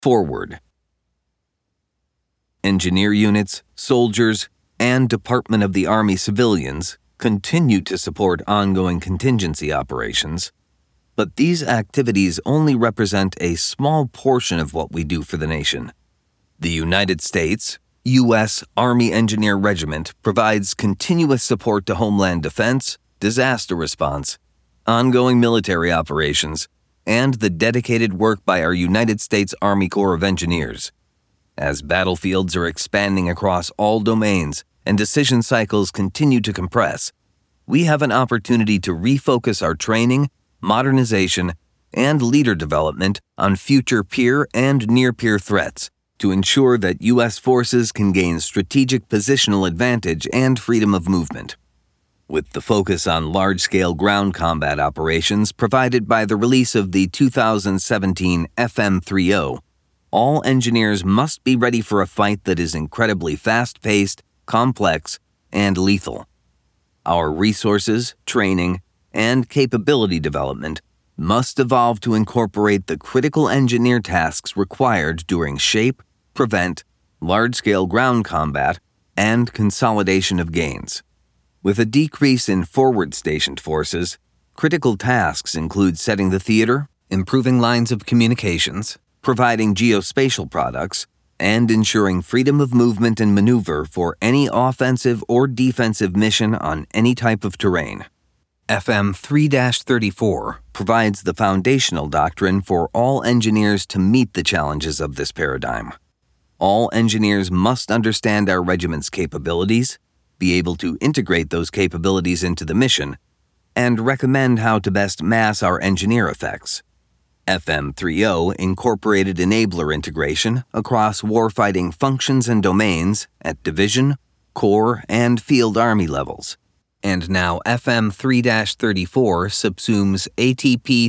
Forward. Engineer units, soldiers, and Department of the Army civilians continue to support ongoing contingency operations, but these activities only represent a small portion of what we do for the nation. The United States U.S. Army Engineer Regiment provides continuous support to Homeland Defense, disaster response, ongoing military operations, and the dedicated work by our United States Army Corps of Engineers. As battlefields are expanding across all domains and decision cycles continue to compress, we have an opportunity to refocus our training, modernization, and leader development on future peer and near-peer threats to ensure that U.S. forces can gain strategic positional advantage and freedom of movement. With the focus on large-scale ground combat operations provided by the release of the 2017 FM-30, all engineers must be ready for a fight that is incredibly fast-paced, complex, and lethal. Our resources, training, and capability development must evolve to incorporate the critical engineer tasks required during shape, prevent, large-scale ground combat, and consolidation of gains. With a decrease in forward-stationed forces, critical tasks include setting the theater, improving lines of communications, providing geospatial products, and ensuring freedom of movement and maneuver for any offensive or defensive mission on any type of terrain. FM 3-34 provides the foundational doctrine for all engineers to meet the challenges of this paradigm. All engineers must understand our regiment's capabilities, be able to integrate those capabilities into the mission, and recommend how to best mass our engineer effects. FM-30 incorporated enabler integration across warfighting functions and domains at division, corps, and field army levels. And now FM 3-34 subsumes ATP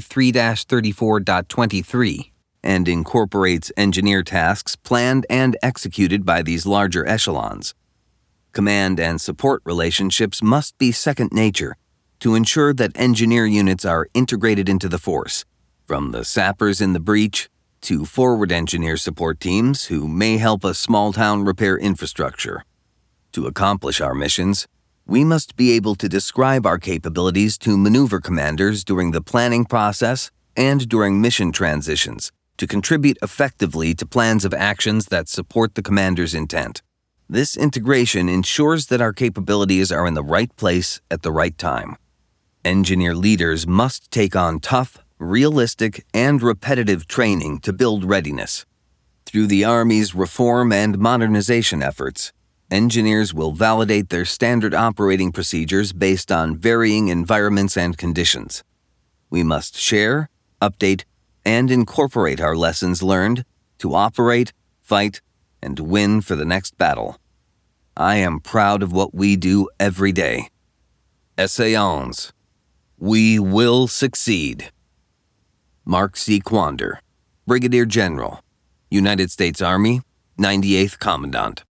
3-34.23 and incorporates engineer tasks planned and executed by these larger echelons. Command and support relationships must be second nature to ensure that engineer units are integrated into the force, from the sappers in the breach to forward engineer support teams who may help a small town repair infrastructure. To accomplish our missions, we must be able to describe our capabilities to maneuver commanders during the planning process and during mission transitions to contribute effectively to plans of actions that support the commander's intent. This integration ensures that our capabilities are in the right place at the right time. Engineer leaders must take on tough, realistic, and repetitive training to build readiness. Through the Army's reform and modernization efforts, engineers will validate their standard operating procedures based on varying environments and conditions. We must share, update, and incorporate our lessons learned to operate, fight, and win for the next battle. I am proud of what we do every day. Essayons. We will succeed. Mark C. Quander, Brigadier General, United States Army, 98th Commandant.